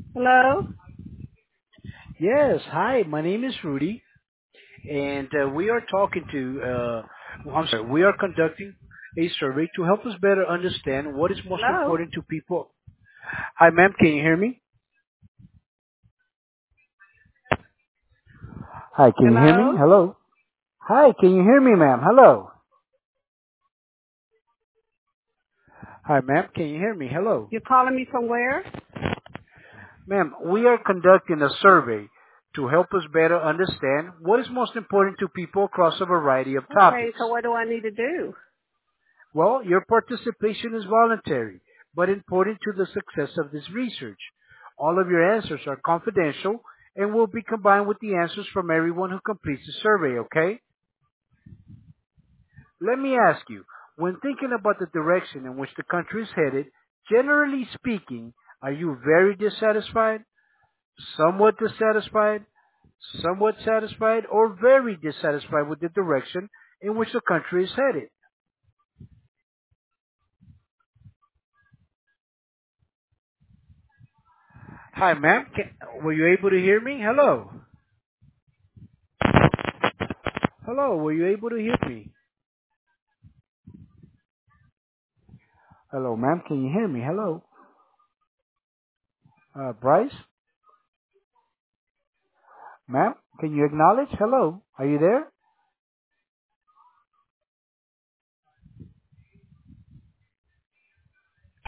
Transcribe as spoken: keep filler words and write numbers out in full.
Hello? Yes, hi, my name is Rudy, and uh, we are talking to, uh, well, I'm sorry, we are conducting a survey to help us better understand what is most Hello? important to people. Hi, ma'am, can you hear me? Hi, can you hear me? Hello? Hello? Hi, can you hear me, ma'am? Hello? Hi, ma'am, can you hear me? Hello? You're calling me from where? Ma'am, we are conducting a survey to help us better understand what is most important to people across a variety of Okay, topics. so what do I need to do? Well, your participation is voluntary, but important to the success of this research. All of your answers are confidential and will be combined with the answers from everyone who completes the survey, okay? Let me ask you, when thinking about the direction in which the country is headed, generally speaking, are you very dissatisfied, somewhat dissatisfied, somewhat satisfied, or very dissatisfied with the direction in which the country is headed? Hi, ma'am. Can, were you able to hear me? Hello. Hello, were you able to hear me? Hello, ma'am, can you hear me? Hello. Uh, Bryce? Ma'am, can you acknowledge? Hello, are you there?